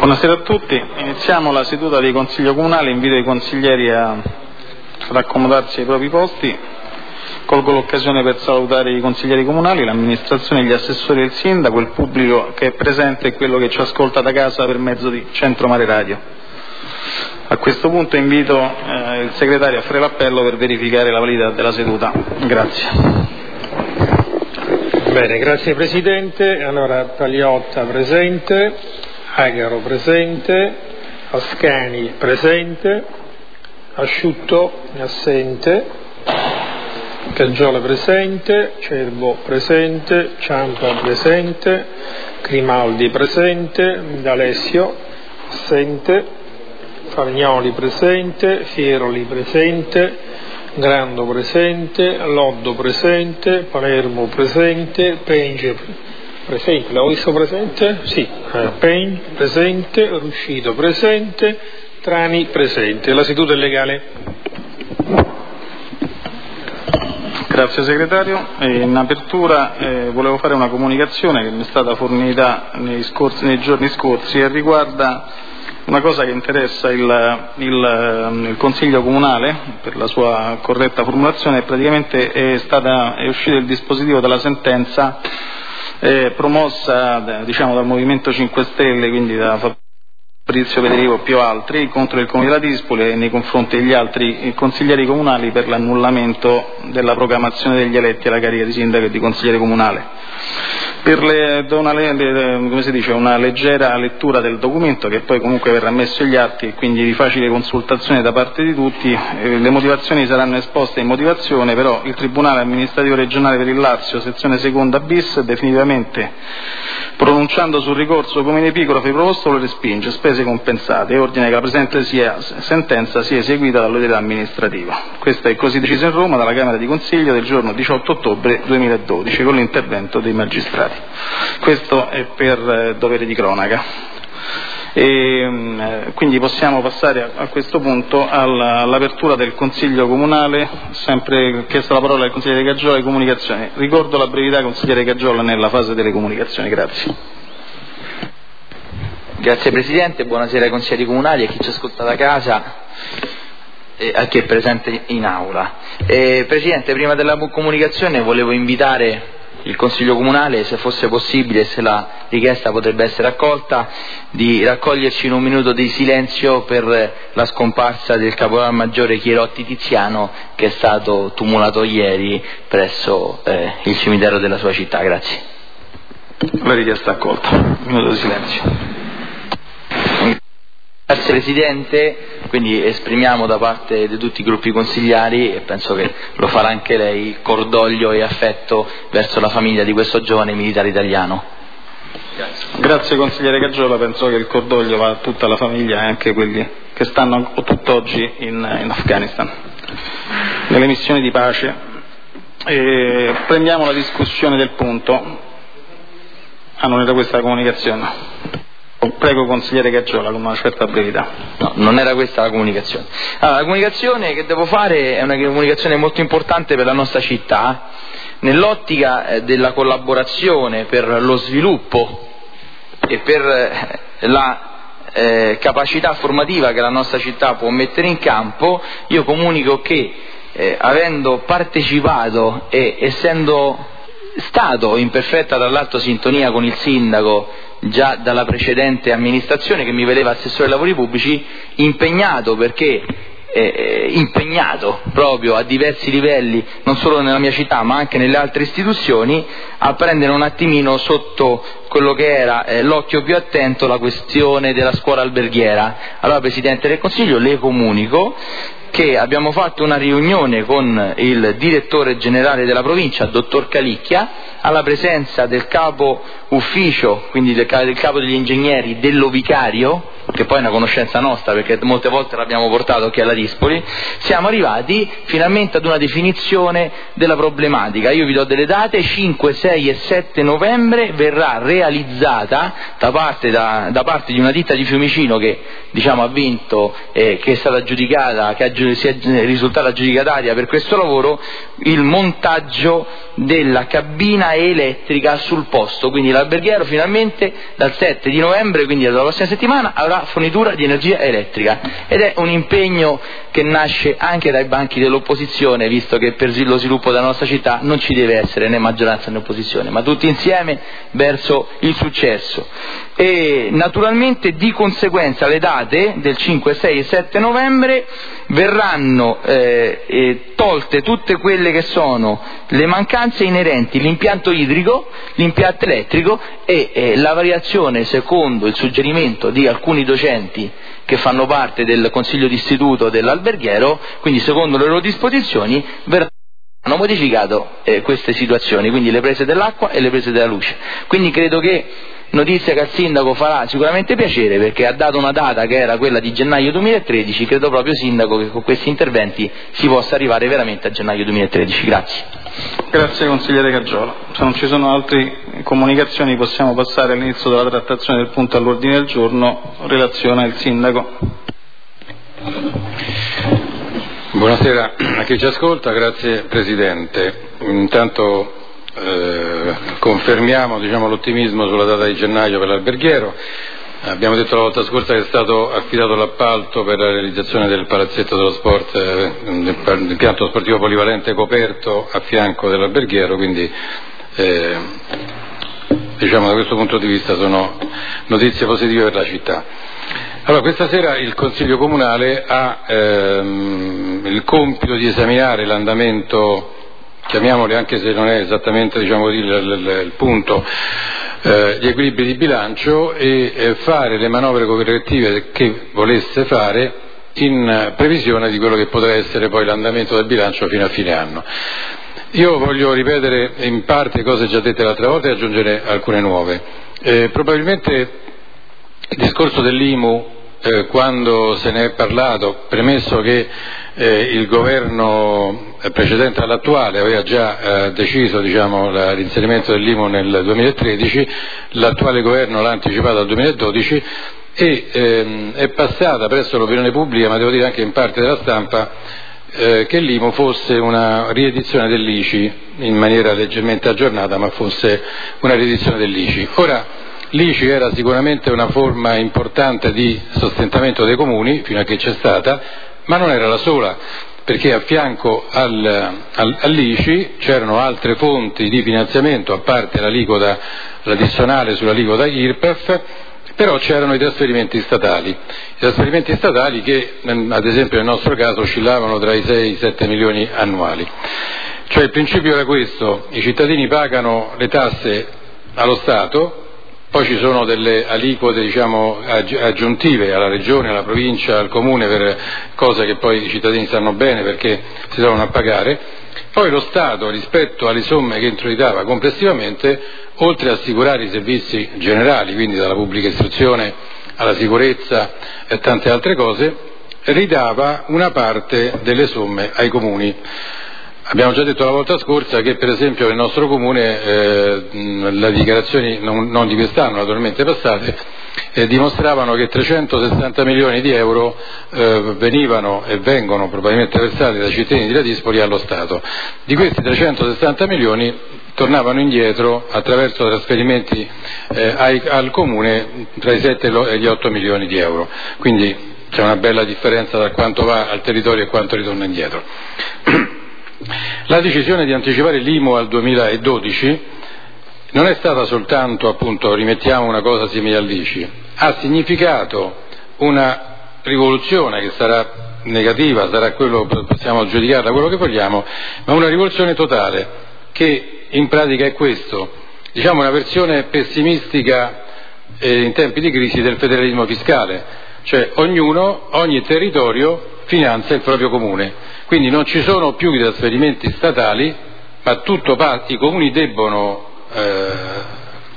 Buonasera a tutti, iniziamo la seduta dei Consiglio Comunale, invito i consiglieri a raccomodarsi ai propri posti. Colgo l'occasione per salutare i consiglieri comunali, l'amministrazione, gli assessori e il sindaco, il pubblico che è presente e quello che ci ascolta da casa per mezzo di Centro Mare Radio. A questo punto invito il segretario a fare l'appello per verificare la validità della seduta. Grazie. Bene, grazie Presidente. Allora, Pagliotta presente, Agaro presente, Ascani presente, Asciutto assente, Caggiola presente, Cerbo presente, Ciampa presente, Grimaldi presente, D'Alessio assente, Fargnoli presente, Fieroli presente, Grando presente, Loddo presente, Palermo presente, Penge presente, l'avevo visto presente? Sì, Penge presente, Ruscito presente, Trani presente. La seduta è legale. Grazie segretario. In apertura volevo fare una comunicazione che mi è stata fornita nei giorni scorsi e riguarda una cosa che interessa il Consiglio Comunale, per la sua corretta formulazione. Praticamente è uscito il dispositivo della sentenza promossa dal Movimento 5 Stelle, quindi da Fabrizio Federico e più altri, contro il Comune della Dispoli e nei confronti degli altri consiglieri comunali per l'annullamento della proclamazione degli eletti alla carica di sindaco e di consigliere comunale. Do una leggera lettura del documento, che poi comunque verrà messo agli atti e quindi di facile consultazione da parte di tutti. Le motivazioni saranno esposte in motivazione, però il Tribunale Amministrativo Regionale per il Lazio, sezione seconda bis, definitivamente pronunciando sul ricorso come epigrafe proposto, lo respinge, spese compensate, e ordina che la presente sentenza sia eseguita dall'autorità amministrativa. Questo è così deciso in Roma dalla Camera di Consiglio del giorno 18 ottobre 2012 con l'intervento dei magistrati. Questo è per dovere di cronaca. Quindi possiamo passare a questo punto all'apertura del Consiglio Comunale. Sempre chiesto la parola al consigliere Caggiola di comunicazione. Ricordo la brevità, consigliere Caggiola, nella fase delle comunicazioni. Grazie. Grazie Presidente, buonasera ai consiglieri comunali, a chi ci ascolta da casa e a chi è presente in aula. Presidente, prima della comunicazione volevo invitare il Consiglio Comunale, se fosse possibile, se la richiesta potrebbe essere accolta, di raccoglierci in un minuto di silenzio per la scomparsa del caporal maggiore Chierotti Tiziano, che è stato tumulato ieri presso il cimitero della sua città. Grazie. La richiesta accolta. Un minuto di silenzio. Grazie Presidente, quindi esprimiamo da parte di tutti i gruppi consigliari, e penso che lo farà anche lei, cordoglio e affetto verso la famiglia di questo giovane militare italiano. Grazie consigliere Caggiola, penso che il cordoglio va a tutta la famiglia e anche a quelli che stanno tutt'oggi in Afghanistan, nelle missioni di pace. Prendiamo la discussione del punto. Non era questa la comunicazione? Prego consigliere Caggiola con una certa brevità. No, non era questa la comunicazione. Allora, la comunicazione che devo fare è una comunicazione molto importante per la nostra città, nell'ottica della collaborazione per lo sviluppo e per la capacità formativa che la nostra città può mettere in campo. Io comunico che avendo partecipato e essendo stato in perfetta tra l'altro sintonia con il sindaco già dalla precedente amministrazione, che mi vedeva assessore ai lavori pubblici, impegnato proprio a diversi livelli, non solo nella mia città ma anche nelle altre istituzioni, a prendere un attimino sotto quello che era l'occhio più attento la questione della scuola alberghiera. Allora Presidente del Consiglio, le comunico che abbiamo fatto una riunione con il direttore generale della provincia, dottor Calicchia, alla presenza del capo ufficio, quindi del capo degli ingegneri, dello vicario, che poi è una conoscenza nostra perché molte volte l'abbiamo portato qui alla Dispoli, siamo arrivati finalmente ad una definizione della problematica. Io vi do delle date: 5, 6 e 7 novembre verrà realizzata da parte di una ditta di Fiumicino che ha vinto, che è stata aggiudicata, che è risultata aggiudicataria per questo lavoro, il montaggio della cabina elettrica sul posto. Quindi l'alberghiero finalmente dal 7 di novembre, quindi dalla prossima settimana, avrà fornitura di energia elettrica, ed è un impegno che nasce anche dai banchi dell'opposizione, visto che per lo sviluppo della nostra città non ci deve essere né maggioranza né opposizione, ma tutti insieme verso il successo. E naturalmente di conseguenza le date del 5, 6 e 7 novembre verranno tolte tutte quelle che sono le mancanze inerenti all'impianto idrico, l'impianto elettrico e la variazione secondo il suggerimento di alcuni docenti che fanno parte del consiglio d'istituto dell'alberghiero, quindi secondo le loro disposizioni verranno modificate queste situazioni, quindi le prese dell'acqua e le prese della luce. Quindi credo che notizia che al sindaco farà sicuramente piacere, perché ha dato una data che era quella di gennaio 2013, credo proprio, sindaco, che con questi interventi si possa arrivare veramente a gennaio 2013. Grazie. Grazie consigliere Caggiola. Se non ci sono altre comunicazioni possiamo passare all'inizio della trattazione del punto all'ordine del giorno. Relazione il sindaco. Buonasera a chi ci ascolta, grazie Presidente. Intanto confermiamo l'ottimismo sulla data di gennaio per l'alberghiero. Abbiamo detto la volta scorsa che è stato affidato l'appalto per la realizzazione del palazzetto dello sport, dell'impianto sportivo polivalente coperto a fianco dell'alberghiero, quindi da questo punto di vista sono notizie positive per la città. Allora, questa sera il Consiglio Comunale ha il compito di esaminare l'andamento, chiamiamoli anche se non è esattamente il punto, gli equilibri di bilancio e fare le manovre correttive che volesse fare in previsione di quello che potrà essere poi l'andamento del bilancio fino a fine anno. Io voglio ripetere in parte cose già dette l'altra volta e aggiungere alcune nuove. Probabilmente il discorso dell'IMU, quando se ne è parlato, premesso che il governo precedente all'attuale aveva già deciso l'inserimento dell'IMU nel 2013, l'attuale governo l'ha anticipato al 2012 e è passata presso l'opinione pubblica, ma devo dire anche in parte della stampa, che l'IMU fosse una riedizione dell'ICI in maniera leggermente aggiornata, ma fosse una riedizione dell'ICI. Ora, l'ICI era sicuramente una forma importante di sostentamento dei comuni fino a che c'è stata, ma non era la sola, perché a fianco all'ICI c'erano altre fonti di finanziamento, a parte l'aliquota, l'addizionale sull'aliquota IRPEF, però c'erano i trasferimenti statali che ad esempio nel nostro caso oscillavano tra i 6 e i 7 milioni annuali. Cioè il principio era questo: i cittadini pagano le tasse allo Stato, poi ci sono delle aliquote aggiuntive alla regione, alla provincia, al comune per cose che poi i cittadini sanno bene perché si trovano a pagare. Poi lo Stato, rispetto alle somme che introitava complessivamente, oltre a assicurare i servizi generali, quindi dalla pubblica istruzione alla sicurezza e tante altre cose, ridava una parte delle somme ai comuni. Abbiamo già detto la volta scorsa che per esempio nel nostro comune le dichiarazioni non di quest'anno, naturalmente passate, dimostravano che 360 milioni di euro venivano e vengono probabilmente versati dai cittadini di Ladispoli allo Stato. Di questi 360 milioni tornavano indietro attraverso trasferimenti al comune tra i 7 e gli 8 milioni di euro. Quindi c'è una bella differenza tra quanto va al territorio e quanto ritorna indietro. La decisione di anticipare l'IMU al 2012 non è stata soltanto, appunto, rimettiamo una cosa simile all'ICI, ha significato una rivoluzione che sarà negativa, sarà quello, possiamo giudicarla quello che vogliamo, ma una rivoluzione totale che in pratica è questo, una versione pessimistica in tempi di crisi del federalismo fiscale, cioè ogni territorio finanzia il proprio comune. Quindi non ci sono più i trasferimenti statali, ma i comuni debbono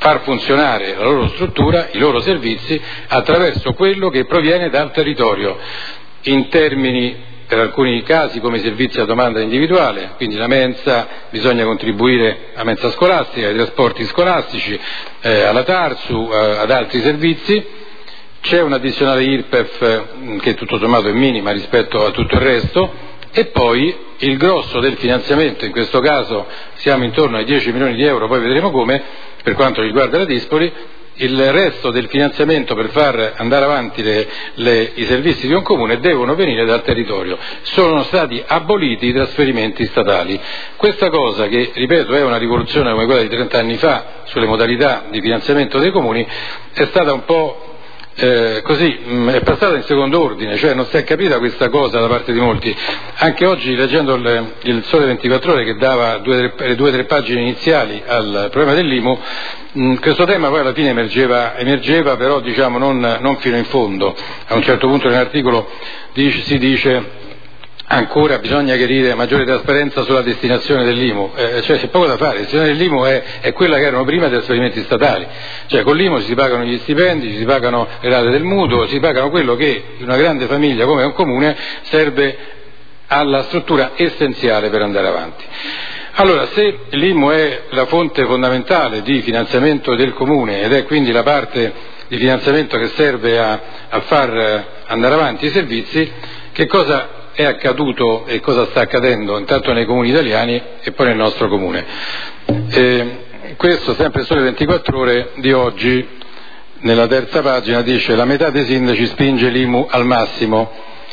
far funzionare la loro struttura, i loro servizi, attraverso quello che proviene dal territorio, in termini, per alcuni casi, come servizi a domanda individuale, quindi la mensa, bisogna contribuire a mensa scolastica, ai trasporti scolastici, alla TARSU, ad altri servizi. C'è un'addizionale IRPEF che tutto sommato è minima rispetto a tutto il resto, e poi il grosso del finanziamento, in questo caso siamo intorno ai 10 milioni di euro, poi vedremo come, per quanto riguarda la Dispoli. Il resto del finanziamento per far andare avanti i servizi di un comune devono venire dal territorio. Sono stati aboliti i trasferimenti statali. Questa cosa, che ripeto è una rivoluzione come quella di 30 anni fa sulle modalità di finanziamento dei comuni, è stata un po' è passata in secondo ordine, cioè non si è capita questa cosa da parte di molti. Anche oggi, leggendo il Sole 24 Ore, che dava 2 o 3 pagine iniziali al problema dell'IMU, questo tema poi alla fine emergeva, però diciamo non fino in fondo. A un certo punto nell'articolo si dice ancora bisogna chiarire maggiore trasparenza sulla destinazione dell'IMU, cioè c'è poco da fare. La destinazione dell'IMU è quella che erano prima dei trasferimenti statali, cioè con l'IMU si pagano gli stipendi, si pagano le rate del mutuo, si pagano quello che in una grande famiglia come un comune serve alla struttura essenziale per andare avanti. Allora, se l'IMU è la fonte fondamentale di finanziamento del comune ed è quindi la parte di finanziamento che serve a far andare avanti i servizi, che cosa è accaduto e cosa sta accadendo intanto nei comuni italiani e poi nel nostro comune? Questo sempre Sole 24 Ore di oggi, nella terza pagina, dice: la metà dei sindaci spinge l'IMU al massimo.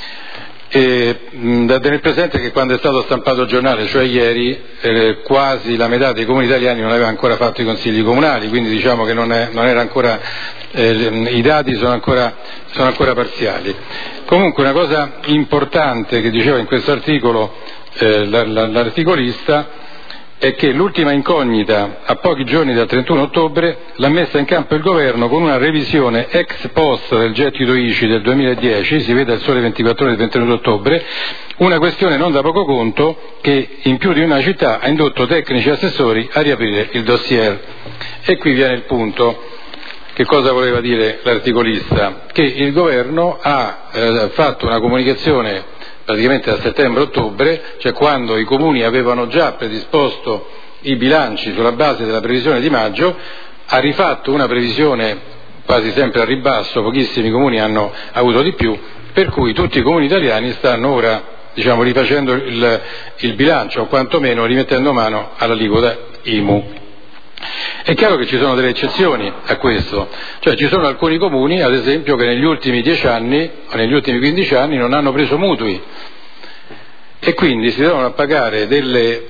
Da tenere presente che quando è stato stampato il giornale, cioè ieri, quasi la metà dei comuni italiani non aveva ancora fatto i consigli comunali, quindi diciamo che non era ancora, i dati sono ancora parziali. Comunque una cosa importante che diceva in questo articolo l'articolista è che l'ultima incognita, a pochi giorni dal 31 ottobre, l'ha messa in campo il governo con una revisione ex post del gettito ICI del 2010, si vede al Sole 24 Ore del 31 ottobre, una questione non da poco conto che in più di una città ha indotto tecnici e assessori a riaprire il dossier. E qui viene il punto. Che cosa voleva dire l'articolista? Che il governo ha fatto una comunicazione praticamente a settembre-ottobre, cioè quando i comuni avevano già predisposto i bilanci sulla base della previsione di maggio, ha rifatto una previsione quasi sempre a ribasso, pochissimi comuni hanno avuto di più, per cui tutti i comuni italiani stanno ora rifacendo il bilancio, o quantomeno rimettendo mano all'aliquota IMU. È chiaro che ci sono delle eccezioni a questo, cioè ci sono alcuni comuni, ad esempio, che negli ultimi 10 anni o negli ultimi 15 anni non hanno preso mutui e quindi si devono pagare delle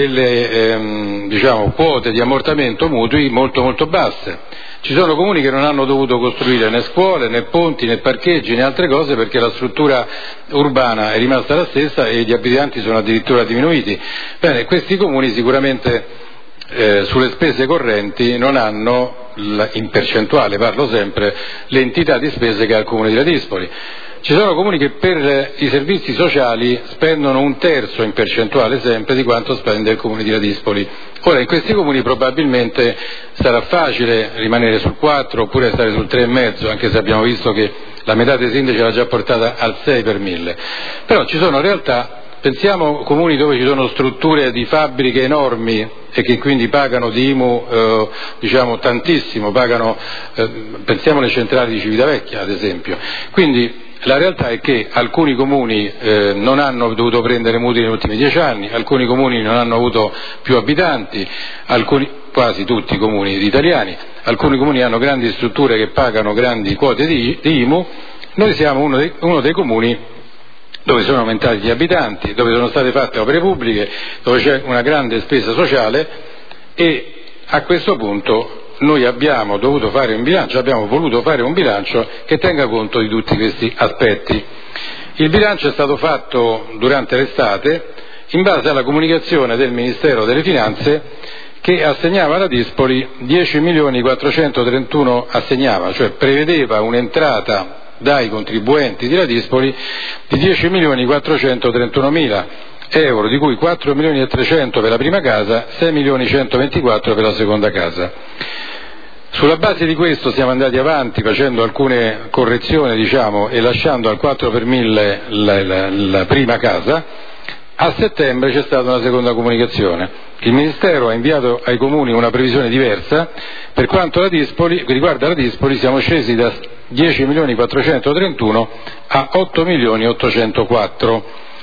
quote di ammortamento mutui molto molto basse. Ci sono comuni che non hanno dovuto costruire né scuole, né ponti, né parcheggi, né altre cose perché la struttura urbana è rimasta la stessa e gli abitanti sono addirittura diminuiti. Bene, questi comuni sicuramente sulle spese correnti non hanno, in percentuale parlo sempre, l'entità di spese che ha il comune di Ladispoli. Ci sono comuni che per i servizi sociali spendono 1/3 in percentuale sempre di quanto spende il comune di Ladispoli. Ora, in questi comuni probabilmente sarà facile rimanere sul 4 oppure stare sul 3,5, anche se abbiamo visto che la metà dei sindaci l'ha già portata al 6 per 1000. Però ci sono realtà, pensiamo comuni dove ci sono strutture di fabbriche enormi e che quindi pagano di IMU tantissimo, pensiamo alle centrali di Civitavecchia ad esempio. Quindi la realtà è che alcuni comuni non hanno dovuto prendere mutui negli ultimi 10 anni, alcuni comuni non hanno avuto più abitanti, quasi tutti i comuni italiani, alcuni comuni hanno grandi strutture che pagano grandi quote di IMU. Noi siamo uno dei comuni dove sono aumentati gli abitanti, dove sono state fatte opere pubbliche, dove c'è una grande spesa sociale e a questo punto noi abbiamo voluto fare un bilancio che tenga conto di tutti questi aspetti. Il bilancio è stato fatto durante l'estate in base alla comunicazione del Ministero delle Finanze che assegnava alla Dispoli 10.431.000, cioè prevedeva un'entrata dai contribuenti di Ladispoli di 10.431.000 euro, di cui 4.300.000 per la prima casa, 6.124.000 per la seconda casa. Sulla base di questo siamo andati avanti facendo alcune correzioni, e lasciando al 4 per 1000 la prima casa. A settembre c'è stata una seconda comunicazione. Il Ministero ha inviato ai comuni una previsione diversa. Per quanto riguarda la Dispoli siamo scesi da 10.431 a 8.804.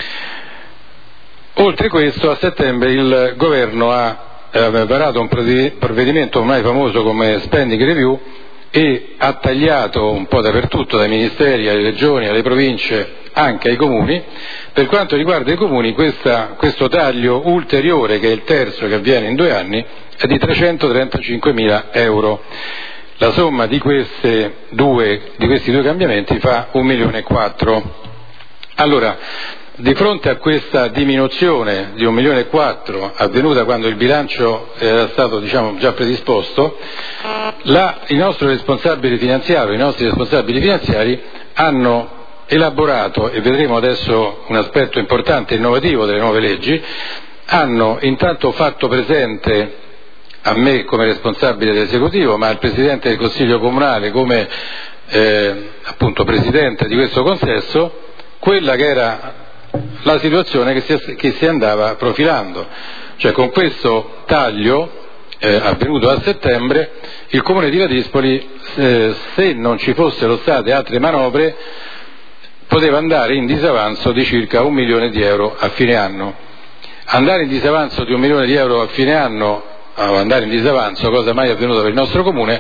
Oltre questo, a settembre il Governo ha varato un provvedimento ormai famoso come Spending Review e ha tagliato un po' dappertutto, dai ministeri alle regioni, alle province, anche ai comuni. Per quanto riguarda i comuni, questo taglio ulteriore, che è il terzo che avviene in 2 anni, è di 335.000 euro. La somma di questi due cambiamenti fa 1,4 milioni. Allora, di fronte a questa diminuzione di 1,4 milioni avvenuta quando il bilancio era stato già predisposto, i nostri responsabili finanziari hanno elaborato, e vedremo adesso un aspetto importante e innovativo delle nuove leggi, hanno intanto fatto presente a me come responsabile dell'esecutivo, ma al Presidente del Consiglio Comunale come appunto Presidente di questo consesso, quella che era la situazione che si andava profilando. Cioè, con questo taglio avvenuto a settembre, il Comune di Ladispoli, se non ci fossero state altre manovre, poteva andare in disavanzo di circa 1 milione di euro a fine anno. Andare in disavanzo di 1 milione di euro a fine anno, andare in disavanzo, cosa mai avvenuta per il nostro Comune,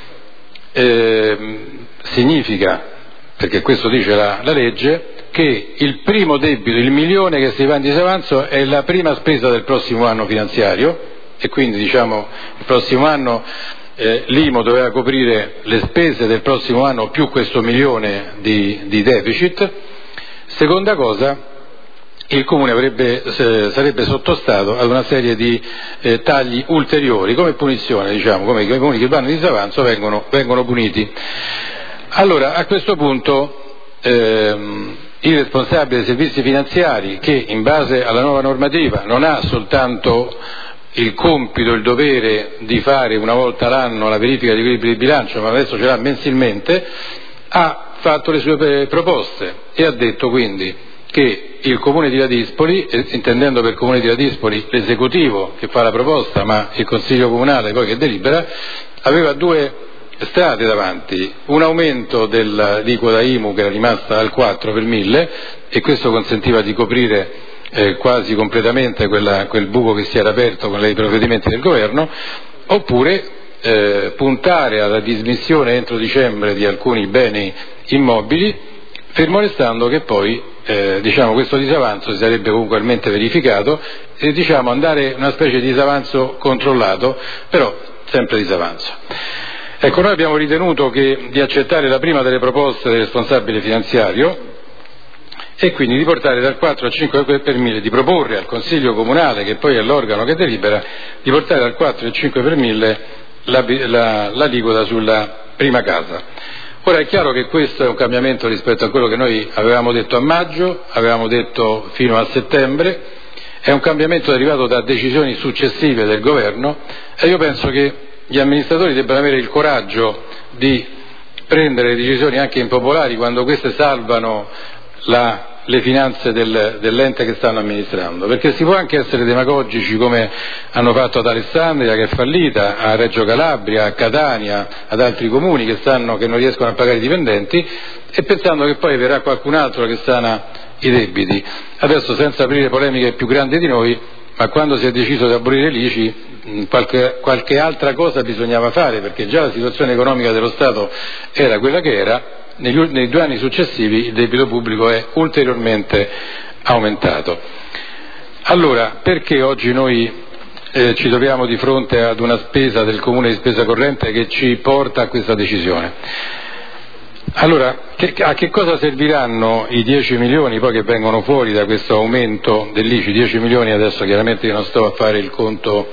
significa, perché questo dice la legge, che il primo debito, il milione che si va in disavanzo, è la prima spesa del prossimo anno finanziario, e quindi il prossimo anno l'IMO doveva coprire le spese del prossimo anno più questo milione di deficit. Seconda cosa, il Comune sarebbe sottostato ad una serie di tagli ulteriori come punizione, come i comuni che vanno in disavanzo vengono puniti. Allora, a questo punto il responsabile dei servizi finanziari, che in base alla nuova normativa non ha soltanto il compito, il dovere di fare una volta l'anno la verifica di equilibrio di bilancio, ma adesso ce l'ha mensilmente, ha fatto le sue proposte e ha detto quindi che il Comune di Ladispoli, intendendo per Comune di Ladispoli l'esecutivo che fa la proposta, ma il Consiglio Comunale poi che delibera, aveva 2 strade davanti: un aumento dell'aliquota IMU, che era rimasta al 4 per 1000, e questo consentiva di coprire quasi completamente quel buco che si era aperto con i provvedimenti del governo, oppure puntare alla dismissione entro dicembre di alcuni beni immobili, fermo restando che poi questo disavanzo si sarebbe comunque verificato, e andare una specie di disavanzo controllato, però sempre disavanzo. Ecco, noi abbiamo ritenuto di accettare la prima delle proposte del responsabile finanziario, e quindi di portare dal 4 al 5 per 1000, di proporre al Consiglio Comunale, che poi è l'organo che delibera, di portare dal 4 al 5 per 1000 l'aliquota sulla prima casa. Ora, è chiaro che questo è un cambiamento rispetto a quello che noi avevamo detto a maggio, avevamo detto fino a settembre, è un cambiamento derivato da decisioni successive del governo, e io penso che gli amministratori debbano avere il coraggio di prendere decisioni anche impopolari quando queste salvano le finanze dell'ente che stanno amministrando, perché si può anche essere demagogici, come hanno fatto ad Alessandria, che è fallita, a Reggio Calabria, a Catania, ad altri comuni che non riescono a pagare i dipendenti, e pensando che poi verrà qualcun altro che sana i debiti. Adesso, senza aprire polemiche più grandi di noi, ma quando si è deciso di abolire l'ICI, qualche altra cosa bisognava fare, perché già la situazione economica dello Stato era quella che era. Nei 2 anni successivi il debito pubblico è ulteriormente aumentato. Allora, perché oggi noi ci troviamo di fronte ad una spesa del Comune di spesa corrente che ci porta a questa decisione? Allora, a che cosa serviranno i 10 milioni poi che vengono fuori da questo aumento dell'ICI? 10 milioni, adesso chiaramente io non sto a fare il conto,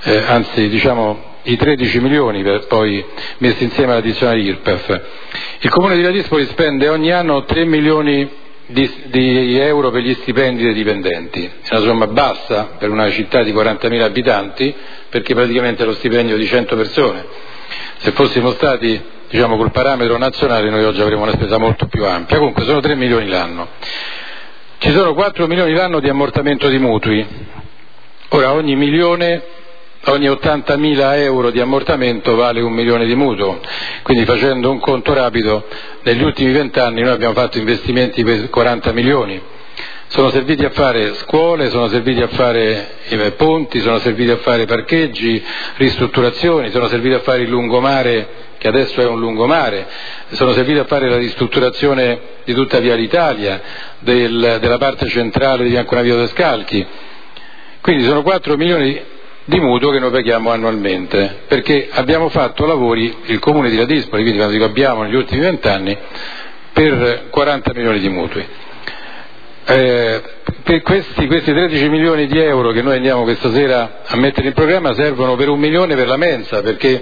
i 13 milioni poi messi insieme all'addizionale IRPEF. Il Comune di Ladispoli spende ogni anno 3 milioni di euro per gli stipendi dei dipendenti. È una somma bassa per una città di 40.000 abitanti, perché praticamente è lo stipendio di 100 persone. Se fossimo stati, diciamo, col parametro nazionale, noi oggi avremmo una spesa molto più ampia. Comunque sono 3 milioni l'anno. Ci sono 4 milioni l'anno di ammortamento di mutui. Ora ogni 80.000 euro di ammortamento vale 1 milione di mutuo, quindi facendo un conto rapido, negli ultimi 20 anni noi abbiamo fatto investimenti per 40 milioni. Sono serviti a fare scuole, sono serviti a fare ponti, sono serviti a fare parcheggi, ristrutturazioni, sono serviti a fare il lungomare, che adesso è un lungomare, sono serviti a fare la ristrutturazione di tutta Via l'Italia, della parte centrale di Bianconavio de Scalchi. Quindi sono 4 milioni di mutuo che noi paghiamo annualmente, perché abbiamo fatto lavori, il Comune di Ladispoli, quindi quando dico abbiamo, negli ultimi 20 anni, per 40 milioni di mutui. Per questi 13 milioni di euro che noi andiamo questa sera a mettere in programma servono per 1 milione per la mensa, perché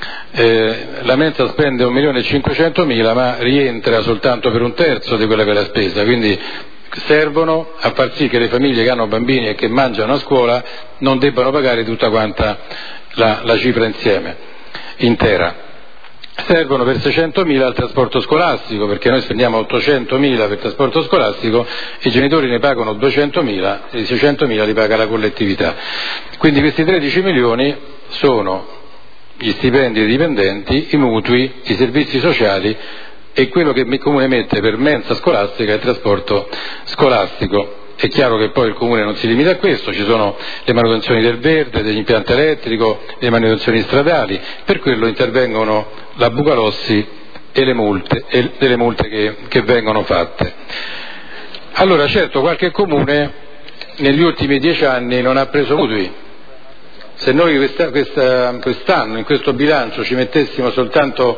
la mensa spende 1.500.000 ma rientra soltanto per 1/3 di quella che è la spesa, quindi servono a far sì che le famiglie che hanno bambini e che mangiano a scuola non debbano pagare tutta quanta la cifra intera. Servono per 600.000 al trasporto scolastico, perché noi spendiamo 800.000 per trasporto scolastico, i genitori ne pagano 200.000 e i 600.000 li paga la collettività. Quindi questi 13 milioni sono gli stipendi dei dipendenti, i mutui, i servizi sociali e quello che il Comune mette per mensa scolastica e trasporto scolastico. È chiaro che poi il Comune non si limita a questo, ci sono le manutenzioni del verde, dell'impianto elettrico, le manutenzioni stradali, per quello intervengono la Bucalossi e le multe che vengono fatte. Allora certo qualche Comune negli ultimi 10 anni non ha preso mutui. Se noi quest'anno in questo bilancio ci mettessimo soltanto,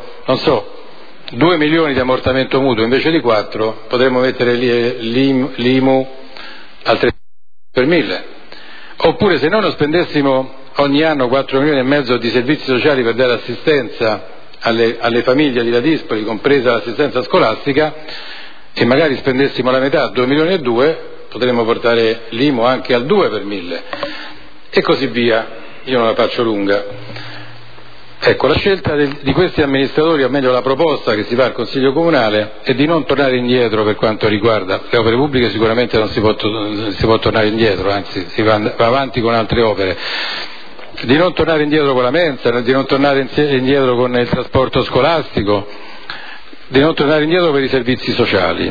2 milioni di ammortamento mutuo invece di 4, potremmo mettere l'IMU al 3 per 1000. Oppure se noi non spendessimo ogni anno 4 milioni e mezzo di servizi sociali per dare assistenza alle famiglie di Ladispoli, compresa l'assistenza scolastica, e magari spendessimo la metà, 2 milioni e 2, potremmo portare l'IMU anche al 2 per 1000 e così via. Io non la faccio lunga. Ecco, la scelta di questi amministratori, o meglio la proposta che si fa al Consiglio Comunale, è di non tornare indietro per quanto riguarda le opere pubbliche. Sicuramente non si può tornare indietro, anzi si va avanti con altre opere, di non tornare indietro con la mensa, di non tornare indietro con il trasporto scolastico, di non tornare indietro per i servizi sociali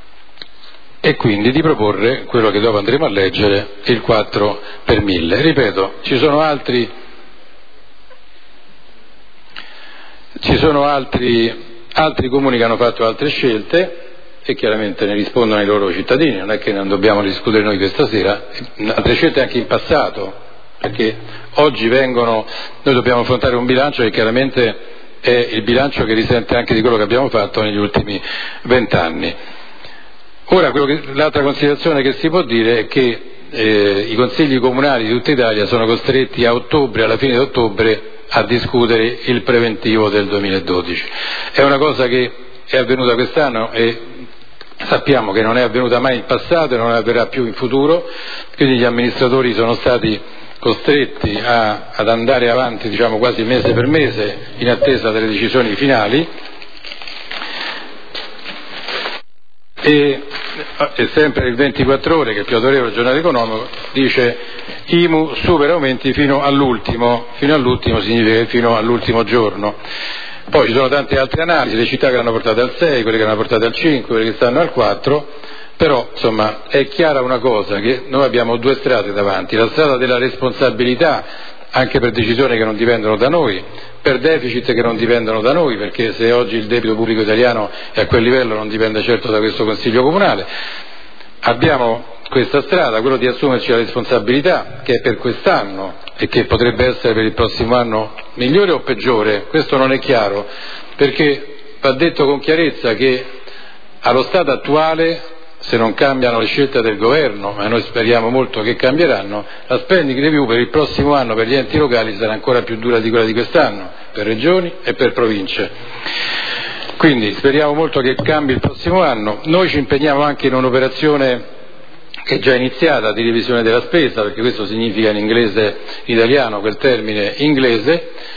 e quindi di proporre quello che dopo andremo a leggere, il 4 per 1000. Ripeto, ci sono altri comuni che hanno fatto altre scelte e chiaramente ne rispondono ai loro cittadini, non è che non dobbiamo discutere noi questa sera, altre scelte anche in passato, perché oggi noi dobbiamo affrontare un bilancio che chiaramente è il bilancio che risente anche di quello che abbiamo fatto negli ultimi 20 anni. Ora, l'altra considerazione che si può dire è che i consigli comunali di tutta Italia sono costretti alla fine di ottobre, a discutere il preventivo del 2012. È una cosa che è avvenuta quest'anno e sappiamo che non è avvenuta mai in passato e non avverrà più in futuro, quindi gli amministratori sono stati costretti ad andare avanti, diciamo, quasi mese per mese in attesa delle decisioni finali. E sempre il 24 ore, che è il più autorevole giornale economico, dice IMU super aumenti fino all'ultimo significa fino all'ultimo giorno. Poi ci sono tante altre analisi, le città che l'hanno portata al 6, quelle che l'hanno portata al 5, quelle che stanno al 4, però insomma è chiara una cosa, che noi abbiamo 2 strade davanti: la strada della responsabilità, anche per decisioni che non dipendono da noi, per deficit che non dipendono da noi, perché se oggi il debito pubblico italiano è a quel livello non dipende certo da questo Consiglio Comunale. Abbiamo questa strada, quello di assumerci la responsabilità, che è per quest'anno e che potrebbe essere per il prossimo anno migliore o peggiore, questo non è chiaro, perché va detto con chiarezza che allo stato attuale, se non cambiano le scelte del governo, ma noi speriamo molto che cambieranno, la spending review per il prossimo anno per gli enti locali sarà ancora più dura di quella di quest'anno, per regioni e per province. Quindi speriamo molto che cambi il prossimo anno. Noi ci impegniamo anche in un'operazione che è già iniziata di revisione della spesa, perché questo significa in italiano quel termine inglese,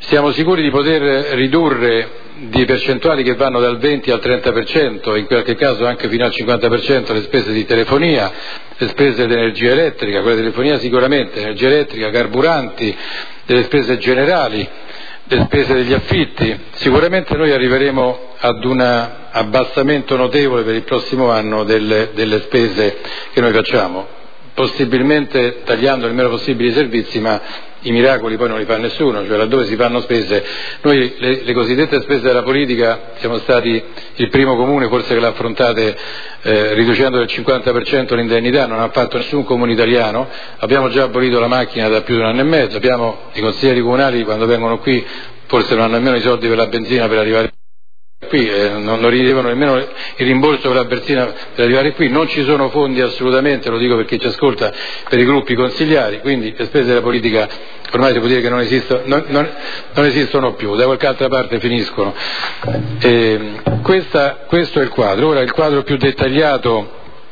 Siamo sicuri di poter ridurre di percentuali che vanno dal 20 al 30%, in qualche caso anche fino al 50% le spese di telefonia, le spese di energia elettrica, quella di telefonia sicuramente, energia elettrica, carburanti, delle spese generali, le spese degli affitti. Sicuramente noi arriveremo ad un abbassamento notevole per il prossimo anno delle spese che noi facciamo, possibilmente tagliando il meno possibile i servizi, ma i miracoli poi non li fa nessuno, cioè laddove si fanno spese. Noi le cosiddette spese della politica siamo stati il primo comune forse che l'ha affrontate riducendo del 50% l'indennità, non ha fatto nessun comune italiano, abbiamo già abolito la macchina da più di 1 anno e mezzo, abbiamo i consiglieri comunali quando vengono qui forse non hanno nemmeno i soldi per la benzina per arrivare qui, non ridevano nemmeno il rimborso per la benzina per arrivare qui, non ci sono fondi assolutamente, lo dico per chi ci ascolta, per i gruppi consigliari, quindi le spese della politica ormai si può dire che non esistono più, da qualche altra parte finiscono. Questo è il quadro. Ora il quadro più dettagliato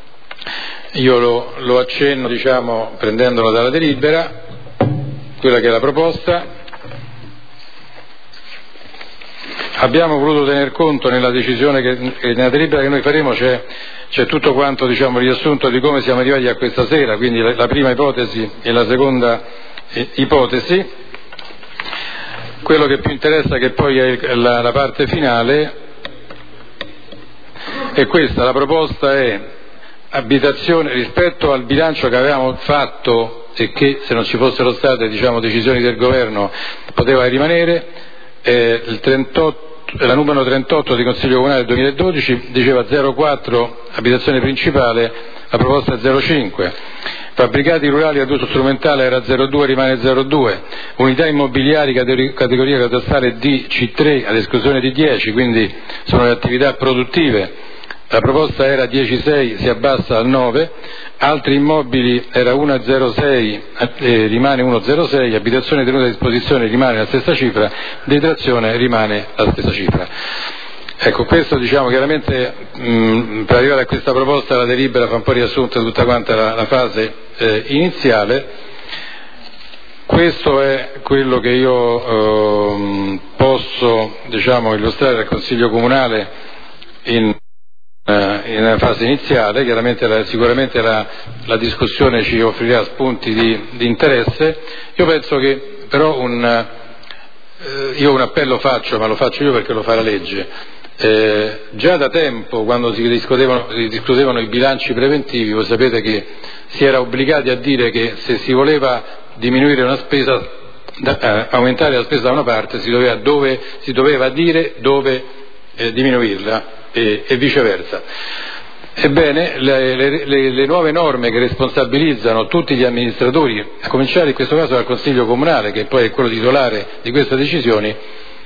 io lo accenno, diciamo, prendendolo dalla delibera, quella che è la proposta. Abbiamo voluto tener conto nella decisione nella delibera che noi faremo c'è tutto quanto, diciamo, riassunto di come siamo arrivati a questa sera, quindi la prima ipotesi e la seconda ipotesi. Quello che più interessa, che poi è la parte finale, è questa. La proposta è abitazione rispetto al bilancio che avevamo fatto e che se non ci fossero state, diciamo, decisioni del governo poteva rimanere. La numero 38 di Consiglio Comunale del 2012 diceva 0,4 abitazione principale, la proposta è 0,5. Fabbricati rurali ad uso strumentale era 0,2, rimane 0,2. Unità immobiliari categoria catastale D, C3 ad esclusione di 10, quindi sono le attività produttive. La proposta era 10,6, si abbassa al 9, altri immobili era 1,06, rimane 1,06, abitazione tenuta a disposizione rimane la stessa cifra, detrazione rimane la stessa cifra. Ecco, questo, diciamo, chiaramente per arrivare a questa proposta la delibera fa un po' riassunto di tutta quanta la fase iniziale. Questo è quello che io posso, diciamo, illustrare al Consiglio Comunale in una fase iniziale. Chiaramente sicuramente la discussione ci offrirà spunti di interesse. Io penso che però io un appello faccio, ma lo faccio io perché lo fa la legge. Già da tempo, quando si discutevano i bilanci preventivi, voi sapete che si era obbligati a dire che se si voleva diminuire una spesa, aumentare la spesa da una parte, si doveva dire dove diminuirla e viceversa. Ebbene, le nuove norme che responsabilizzano tutti gli amministratori, a cominciare in questo caso dal Consiglio Comunale, che poi è quello titolare di queste decisioni,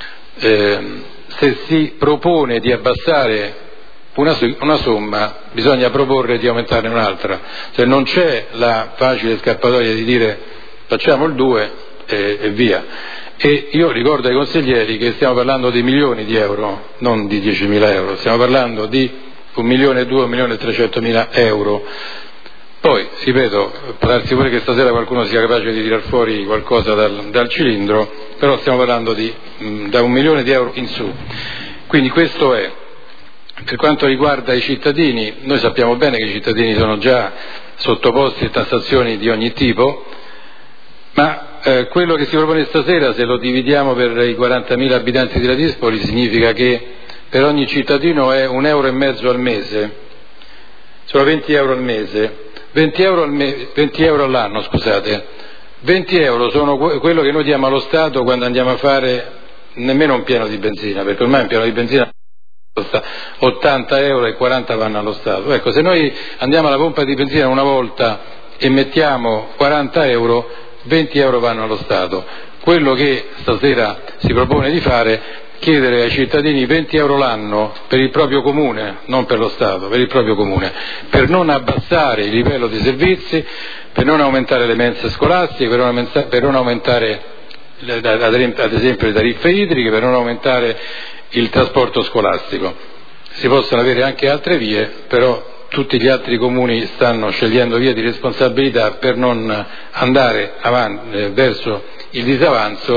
se si propone di abbassare una somma bisogna proporre di aumentarne un'altra, cioè non c'è la facile scappatoia di dire facciamo il 2 e via. E io ricordo ai consiglieri che stiamo parlando di milioni di euro, non di 10.000 euro, stiamo parlando di 1.200.000, 1.300.000 euro. Poi, ripeto, può darsi pure che stasera qualcuno sia capace di tirar fuori qualcosa dal cilindro, però stiamo parlando da 1 milione di euro in su. Quindi questo è. Per quanto riguarda i cittadini, noi sappiamo bene che i cittadini sono già sottoposti a tassazioni di ogni tipo, ma quello che si propone stasera, se lo dividiamo per i 40.000 abitanti di Ladispoli, significa che per ogni cittadino è 1,5 euro al mese, sono 20 euro al mese, 20 euro all'anno, scusate. 20 euro sono quello che noi diamo allo Stato quando andiamo a fare nemmeno un pieno di benzina, perché ormai un pieno di benzina costa 80 euro e 40 vanno allo Stato. Ecco, se noi andiamo alla pompa di benzina una volta e mettiamo 40 euro, 20 euro vanno allo Stato. Quello che stasera si propone di fare, chiedere ai cittadini 20 euro l'anno per il proprio comune, non per lo Stato, per il proprio comune, per non abbassare il livello dei servizi, per non aumentare le mense scolastiche, per non aumentare ad esempio le tariffe idriche, per non aumentare il trasporto scolastico. Si possono avere anche altre vie, però tutti gli altri comuni stanno scegliendo vie di responsabilità per non andare verso il disavanzo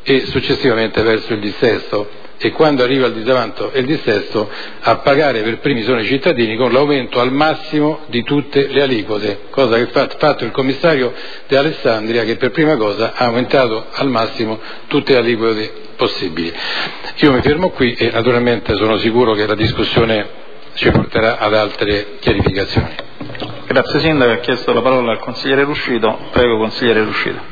e successivamente verso il dissesto, e quando arriva il disavanzo e il dissesto a pagare per primi sono i cittadini, con l'aumento al massimo di tutte le aliquote, cosa che ha fatto il commissario di Alessandria, che per prima cosa ha aumentato al massimo tutte le aliquote possibili. Io mi fermo qui e naturalmente sono sicuro che la discussione ci porterà ad altre chiarificazioni. Grazie Sindaco, ha chiesto la parola al consigliere Ruscito. Prego consigliere Ruscito.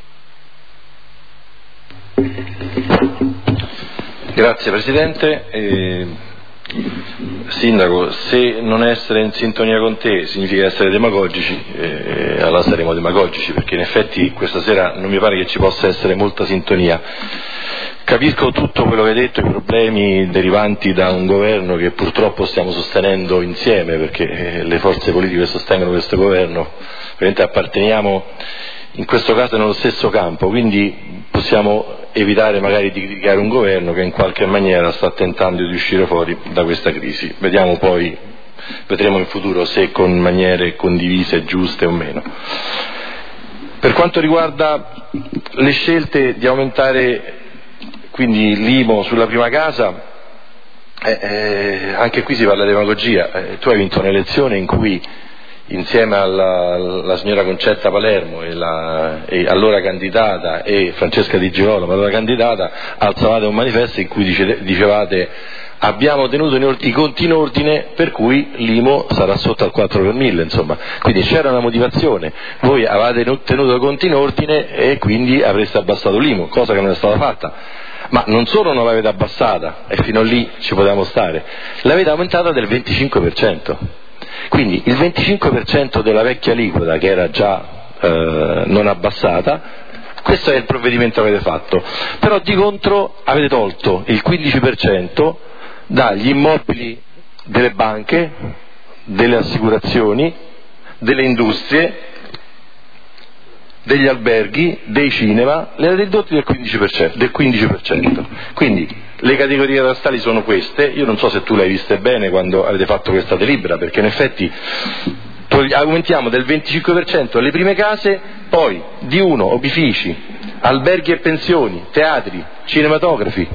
Grazie Presidente. Sindaco, se non essere in sintonia con te significa essere demagogici, allora saremo demagogici, perché in effetti questa sera non mi pare che ci possa essere molta sintonia. Capisco tutto quello che hai detto, i problemi derivanti da un governo che purtroppo stiamo sostenendo insieme, perché le forze politiche che sostengono questo governo ovviamente apparteniamo in questo caso nello stesso campo, quindi possiamo evitare magari di criticare un governo che in qualche maniera sta tentando di uscire fuori da questa crisi. Vedremo in futuro se con maniere condivise, giuste o meno. Per quanto riguarda le scelte di aumentare quindi l'IMU sulla prima casa, anche qui si parla di demagogia. Tu hai vinto un'elezione in cui insieme alla signora Concetta Palermo e allora candidata e Francesca Di Girolamo allora candidata, alzavate un manifesto in cui dicevate: abbiamo tenuto i conti in ordine, per cui l'IMU sarà sotto al 4 per 1000, insomma. Quindi c'era una motivazione, voi avete tenuto i conti in ordine e quindi avreste abbassato l'IMU, cosa che non è stata fatta. Ma non solo non l'avete abbassata, e fino a lì ci potevamo stare, l'avete aumentata del 25%. Quindi il 25% della vecchia aliquota, che era già non abbassata, questo è il provvedimento che avete fatto. Però di contro avete tolto il 15% dagli immobili delle banche, delle assicurazioni, delle industrie, degli alberghi, dei cinema, le avete ridotti del 15%. Quindi le categorie catastali sono queste. Io non so se tu le hai viste bene quando avete fatto questa delibera, perché in effetti aumentiamo del 25% le prime case, poi di 1 opifici, alberghi e pensioni, teatri, cinematografi.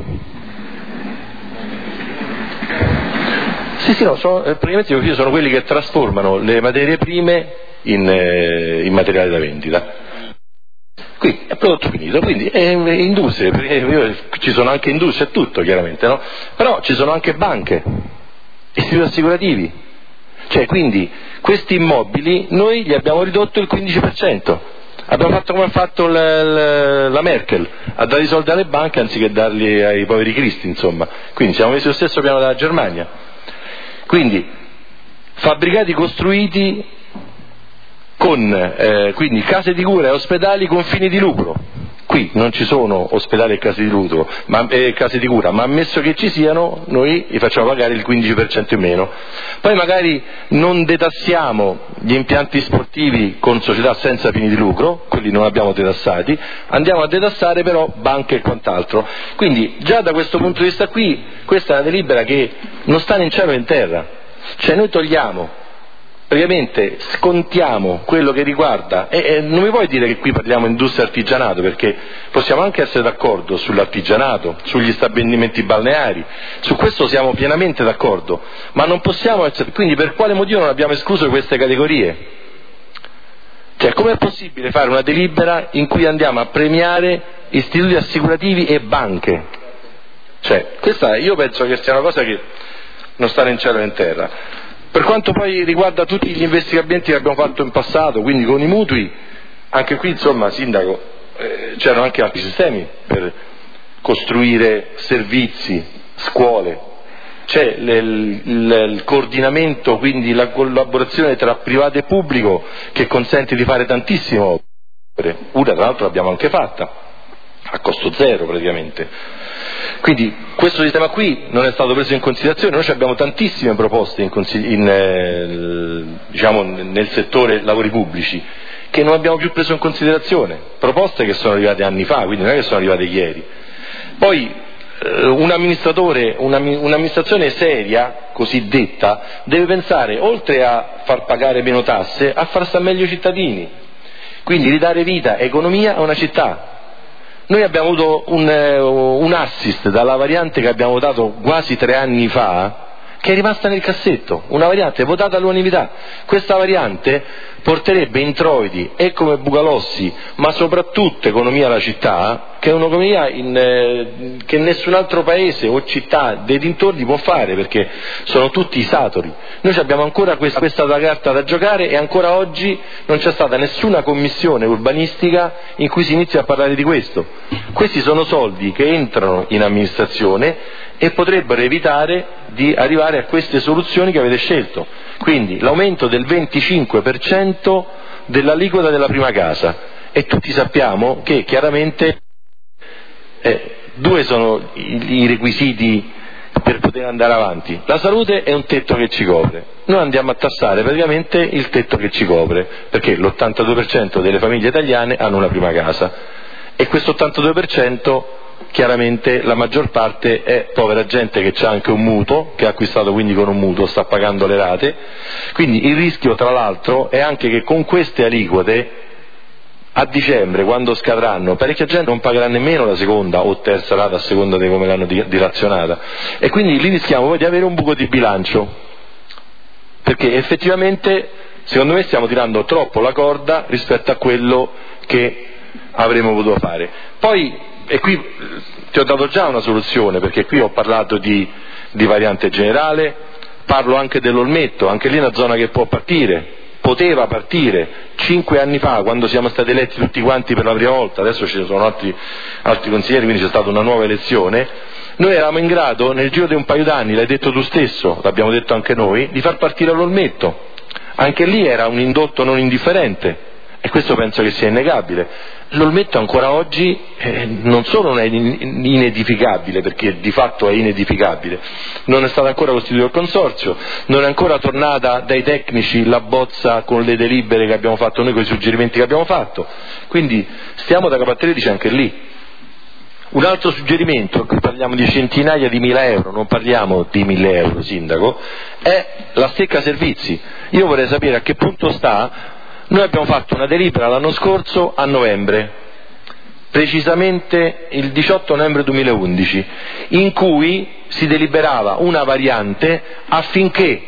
Sì, no, praticamente sono quelli che trasformano le materie prime in materiale da vendita. Qui è prodotto finito, quindi è industria, ci sono anche industrie e tutto chiaramente, no? Però ci sono anche banche, istituti assicurativi, cioè quindi questi immobili noi gli abbiamo ridotto il 15%, abbiamo fatto come ha fatto la Merkel, ha dato i soldi alle banche anziché darli ai poveri cristi, insomma. Quindi siamo messi lo stesso piano della Germania. Quindi fabbricati costruiti con quindi case di cura e ospedali con fini di lucro. Qui non ci sono ospedali e case di cura, ma ammesso che ci siano, noi gli facciamo pagare il 15% in meno. Poi magari non detassiamo gli impianti sportivi con società senza fini di lucro, quelli non abbiamo detassati, andiamo a detassare però banche e quant'altro. Quindi già da questo punto di vista qui, questa è una delibera che non sta né in cielo né in terra. Cioè noi togliamo, praticamente scontiamo quello che riguarda, e non mi puoi dire che qui parliamo industria e artigianato, perché possiamo anche essere d'accordo sull'artigianato, sugli stabilimenti balneari, su questo siamo pienamente d'accordo, ma non possiamo essere, quindi per quale motivo non abbiamo escluso queste categorie? Cioè com'è possibile fare una delibera in cui andiamo a premiare istituti assicurativi e banche? Cioè questa io penso che sia una cosa che non sta né in cielo né in terra. Per quanto poi riguarda tutti gli investimenti che abbiamo fatto in passato, quindi con i mutui, anche qui insomma Sindaco c'erano anche altri sistemi per costruire servizi, scuole, c'è il coordinamento, quindi la collaborazione tra privato e pubblico che consente di fare tantissime opere, una tra l'altro l'abbiamo anche fatta, a costo zero praticamente. Quindi questo sistema qui non è stato preso in considerazione, noi abbiamo tantissime proposte nel settore lavori pubblici che non abbiamo più preso in considerazione, proposte che sono arrivate anni fa, quindi non è che sono arrivate ieri. Poi un amministratore, un'amministrazione seria, cosiddetta, deve pensare, oltre a far pagare meno tasse, a far stare meglio i cittadini, quindi ridare vita e economia a una città. Noi abbiamo avuto un assist dalla variante che abbiamo votato quasi 3 anni fa, che è rimasta nel cassetto, una variante votata all'unanimità. Questa variante porterebbe introiti e come Bucalossi, ma soprattutto economia alla città, che è un'economia che nessun altro paese o città dei dintorni può fare, perché sono tutti satori. Noi abbiamo ancora questa carta da giocare e ancora oggi non c'è stata nessuna commissione urbanistica in cui si inizia a parlare di questo. Questi sono soldi che entrano in amministrazione e potrebbero evitare di arrivare a queste soluzioni che avete scelto. Quindi l'aumento del 25% dell'aliquota della prima casa, e tutti sappiamo che chiaramente 2 sono i requisiti per poter andare avanti. La salute è un tetto che ci copre, noi andiamo a tassare praticamente il tetto che ci copre, perché l'82% delle famiglie italiane hanno una prima casa e questo 82% chiaramente la maggior parte è povera gente che ha anche un mutuo, che ha acquistato quindi con un mutuo, sta pagando le rate. Quindi il rischio tra l'altro è anche che con queste aliquote a dicembre, quando scadranno, parecchia gente non pagherà nemmeno la seconda o terza rata a seconda di come l'hanno dilazionata, e quindi lì rischiamo poi di avere un buco di bilancio, perché effettivamente secondo me stiamo tirando troppo la corda rispetto a quello che avremmo potuto fare. Poi, e qui ti ho dato già una soluzione, perché qui ho parlato di variante generale, parlo anche dell'Olmetto, anche lì è una zona che poteva partire 5 anni fa, quando siamo stati eletti tutti quanti per la prima volta, adesso ci sono altri consiglieri, quindi c'è stata una nuova elezione. Noi eravamo in grado nel giro di un paio d'anni, l'hai detto tu stesso, l'abbiamo detto anche noi, di far partire l'Olmetto. Anche lì era un indotto non indifferente, e questo penso che sia innegabile. L'Olmetto ancora oggi non solo non è inedificabile, perché di fatto è inedificabile, non è stato ancora costituito il consorzio, non è ancora tornata dai tecnici la bozza con le delibere che abbiamo fatto noi, con i suggerimenti che abbiamo fatto, quindi stiamo da capo a 13 anche lì. Un altro suggerimento, qui parliamo di centinaia di mila euro, non parliamo di 1.000 euro, Sindaco, è la stecca servizi. Io vorrei sapere a che punto sta. Noi abbiamo fatto una delibera l'anno scorso a novembre, precisamente il 18 novembre 2011, in cui si deliberava una variante affinché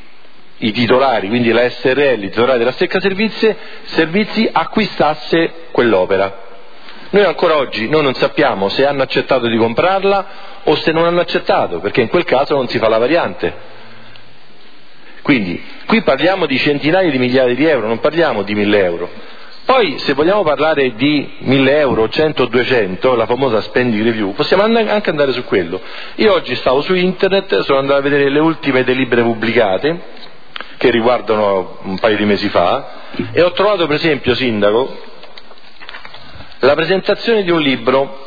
i titolari, quindi la SRL, i titolari della stecca servizi acquistasse quell'opera. Noi ancora oggi non sappiamo se hanno accettato di comprarla o se non hanno accettato, perché in quel caso non si fa la variante. Quindi qui parliamo di centinaia di migliaia di euro, non parliamo di 1.000 euro. Poi se vogliamo parlare di 1.000 euro, 100 o 200, la famosa spending review, possiamo anche andare su quello. Io oggi stavo su internet, sono andato a vedere le ultime delibere pubblicate, che riguardano un paio di mesi fa, e ho trovato per esempio, Sindaco, la presentazione di un libro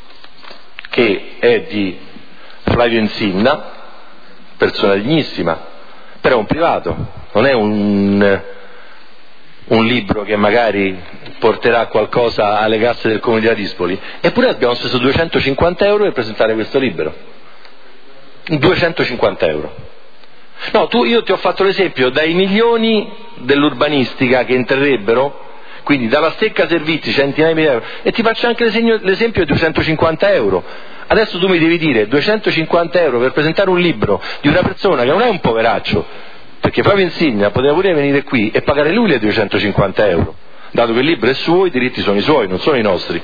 che è di Flavio Insinna, persona dignissima, però è un privato, non è un libro che magari porterà qualcosa alle casse del Comune di Ladispoli, eppure abbiamo speso 250 euro per presentare questo libro. 250 euro. No, io ti ho fatto l'esempio dai milioni dell'urbanistica che entrerebbero, quindi dalla stecca servizi, centinaia di migliaia di euro, e ti faccio anche l'esempio di 250 euro. Adesso tu mi devi dire 250 euro per presentare un libro di una persona che non è un poveraccio, perché Flavio Insigna poteva pure venire qui e pagare lui le 250 euro, dato che il libro è suo, i diritti sono i suoi, non sono i nostri.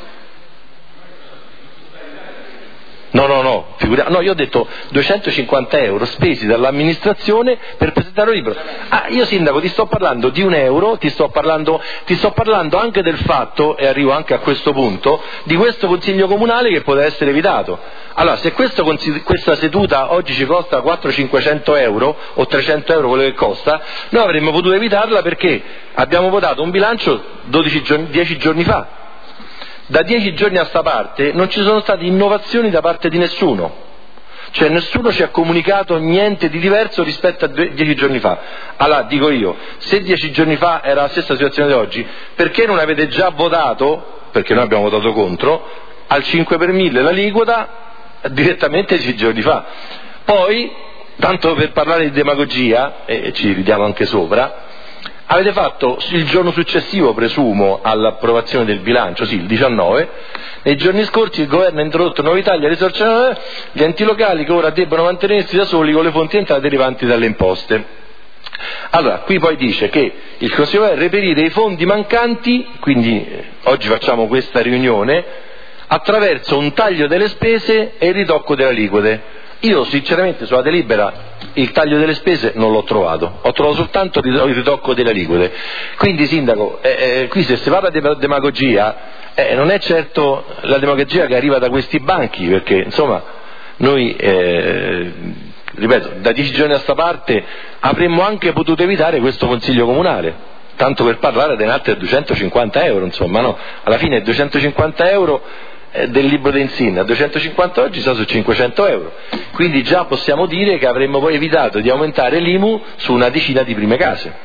No, io ho detto 250 euro spesi dall'amministrazione per presentare un libro. Io Sindaco ti sto parlando di 1 euro, ti sto parlando anche del fatto, e arrivo anche a questo punto, di questo consiglio comunale che poteva essere evitato. Allora, se questa seduta oggi ci costa 400-500 euro o 300 euro, quello che costa, noi avremmo potuto evitarla perché abbiamo votato un bilancio 10 giorni fa. Da 10 giorni a sta parte non ci sono state innovazioni da parte di nessuno, cioè nessuno ci ha comunicato niente di diverso rispetto a 10 giorni fa. Allora dico io, se 10 giorni fa era la stessa situazione di oggi, perché non avete già votato, perché noi abbiamo votato contro, al 5 per 1000 l'aliquota direttamente 10 giorni fa? Poi, tanto per parlare di demagogia, e ci ridiamo anche sopra, avete fatto il giorno successivo, presumo, all'approvazione del bilancio, sì, il 19, nei giorni scorsi il governo ha introdotto nuovi tagli alle risorse, gli enti locali che ora debbono mantenersi da soli con le fonti di entrata derivanti dalle imposte. Allora, qui poi dice che il Consiglio deve reperire i fondi mancanti, quindi oggi facciamo questa riunione, attraverso un taglio delle spese e il ritocco delle aliquote. Io sinceramente sulla delibera il taglio delle spese non l'ho trovato, ho trovato soltanto il ritocco delle aliquote. Quindi Sindaco, qui se si parla di demagogia, non è certo la demagogia che arriva da questi banchi, perché insomma noi, ripeto, da 10 giorni a sta parte avremmo anche potuto evitare questo Consiglio Comunale, tanto per parlare di un'altra 250 euro, insomma, no? Alla fine 250 euro del libro di Insin a 250 oggi sta su 500 euro, quindi già possiamo dire che avremmo poi evitato di aumentare l'IMU su una decina di prime case.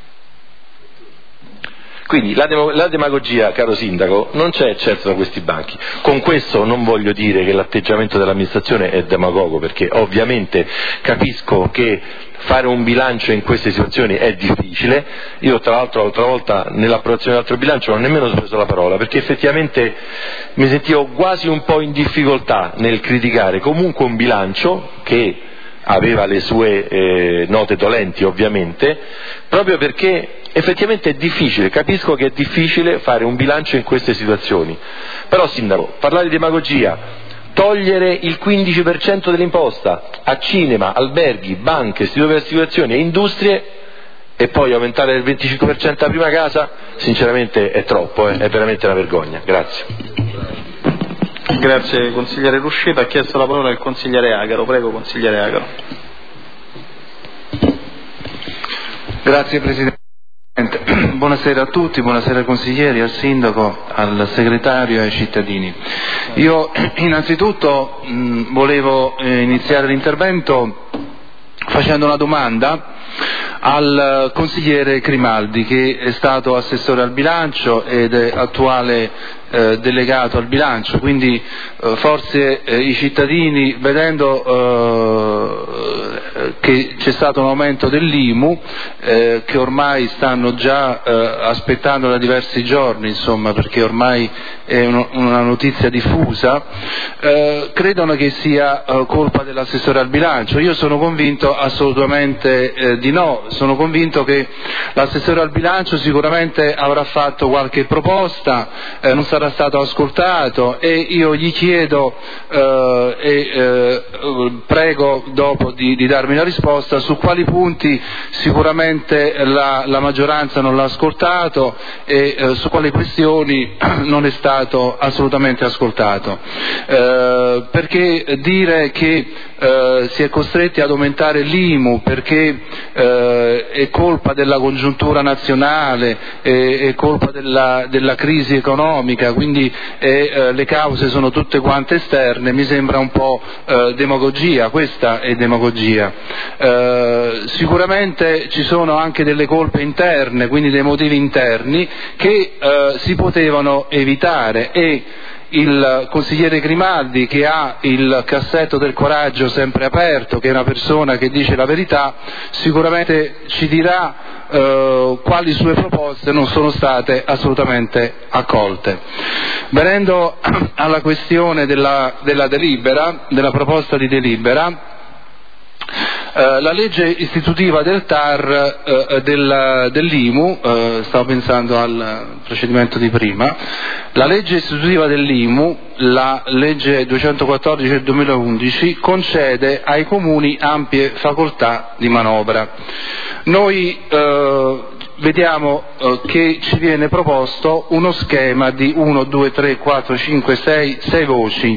Quindi la demagogia, caro Sindaco, non c'è certo da questi banchi. Con questo non voglio dire che l'atteggiamento dell'amministrazione è demagogo, perché ovviamente capisco che fare un bilancio in queste situazioni è difficile. Io tra l'altro l'altra volta nell'approvazione dell'altro bilancio non ho nemmeno preso la parola, perché effettivamente mi sentivo quasi un po' in difficoltà nel criticare comunque un bilancio che aveva le sue note dolenti ovviamente, proprio perché effettivamente è difficile, capisco che è difficile fare un bilancio in queste situazioni. Però Sindaco, parlare di demagogia, togliere il 15% dell'imposta a cinema, alberghi, banche, istituti di assicurazioni e industrie e poi aumentare del 25% la prima casa, sinceramente è troppo, è veramente una vergogna. Grazie. Grazie consigliere Ruscito. Ha chiesto la parola il consigliere Agaro. Prego consigliere Agaro. Grazie Presidente. Buonasera a tutti, buonasera ai consiglieri, al sindaco, al segretario e ai cittadini. Io innanzitutto volevo iniziare l'intervento facendo una domanda al consigliere Grimaldi, che è stato assessore al bilancio ed è attuale delegato al bilancio, quindi forse i cittadini, vedendo che c'è stato un aumento dell'IMU, che ormai stanno già aspettando da diversi giorni, insomma, perché ormai è una notizia diffusa, credono che sia colpa dell'assessore al bilancio. Io sono convinto assolutamente di no, sono convinto che l'assessore al bilancio sicuramente avrà fatto qualche proposta, non sarà stato ascoltato, e io gli chiedo prego dopo di darmi una risposta su quali punti sicuramente la maggioranza non l'ha ascoltato e su quali questioni non è stato assolutamente ascoltato, perché dire che si è costretti ad aumentare l'IMU perché è colpa della congiuntura nazionale, è colpa della crisi economica, quindi le cause sono tutte quante esterne, mi sembra un po' demagogia, questa è demagogia. Sicuramente ci sono anche delle colpe interne, quindi dei motivi interni che si potevano evitare, e il consigliere Grimaldi, che ha il cassetto del coraggio sempre aperto, che è una persona che dice la verità, sicuramente ci dirà quali sue proposte non sono state assolutamente accolte. Venendo alla questione della delibera, della proposta di delibera, la legge istitutiva del TAR dell'IMU, stavo pensando al procedimento di prima, la legge istitutiva dell'IMU, la legge 214 del 2011, concede ai comuni ampie facoltà di manovra. Noi vediamo che ci viene proposto uno schema di 1, 2, 3, 4, 5, 6 voci.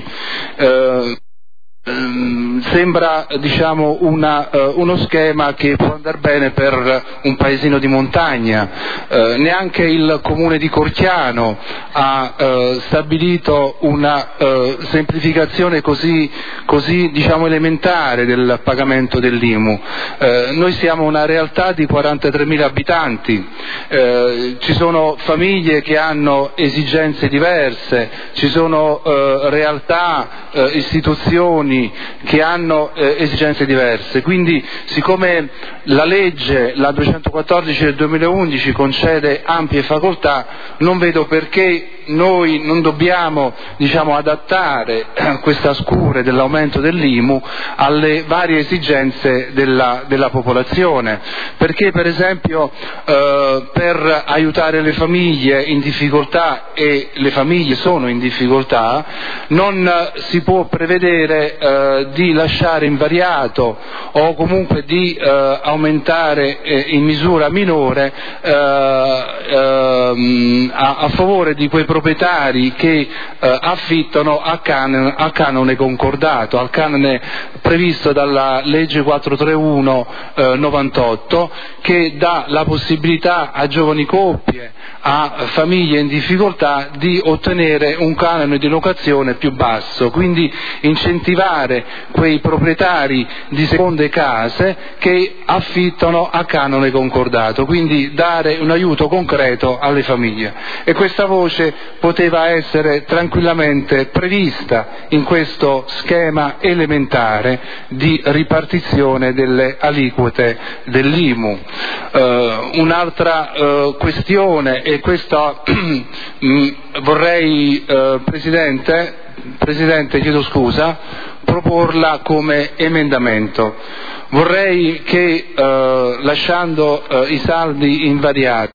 Sembra uno schema che può andare bene per un paesino di montagna. Neanche il comune di Corchiano ha stabilito una semplificazione così elementare del pagamento dell'IMU. Noi siamo una realtà di 43.000 abitanti, ci sono famiglie che hanno esigenze diverse, ci sono realtà, istituzioni comuni che hanno esigenze diverse, quindi siccome la legge, la 214 del 2011, concede ampie facoltà, non vedo perché noi non dobbiamo adattare questa scure dell'aumento dell'IMU alle varie esigenze della popolazione, perché per esempio per aiutare le famiglie in difficoltà, e le famiglie sono in difficoltà, non si può prevedere di lasciare invariato o comunque di aumentare in misura minore a favore di quei proprietari che affittano a canone concordato, al canone previsto dalla legge 431/98, che dà la possibilità a giovani coppie, a famiglie in difficoltà di ottenere un canone di locazione più basso, quindi incentivare quei proprietari di seconde case che affittano a canone concordato, quindi dare un aiuto concreto alle famiglie. E questa voce poteva essere tranquillamente prevista in questo schema elementare di ripartizione delle aliquote dell'IMU. Un'altra questione, e questa vorrei, Presidente, chiedo scusa, proporla come emendamento. Vorrei che lasciando i saldi invariati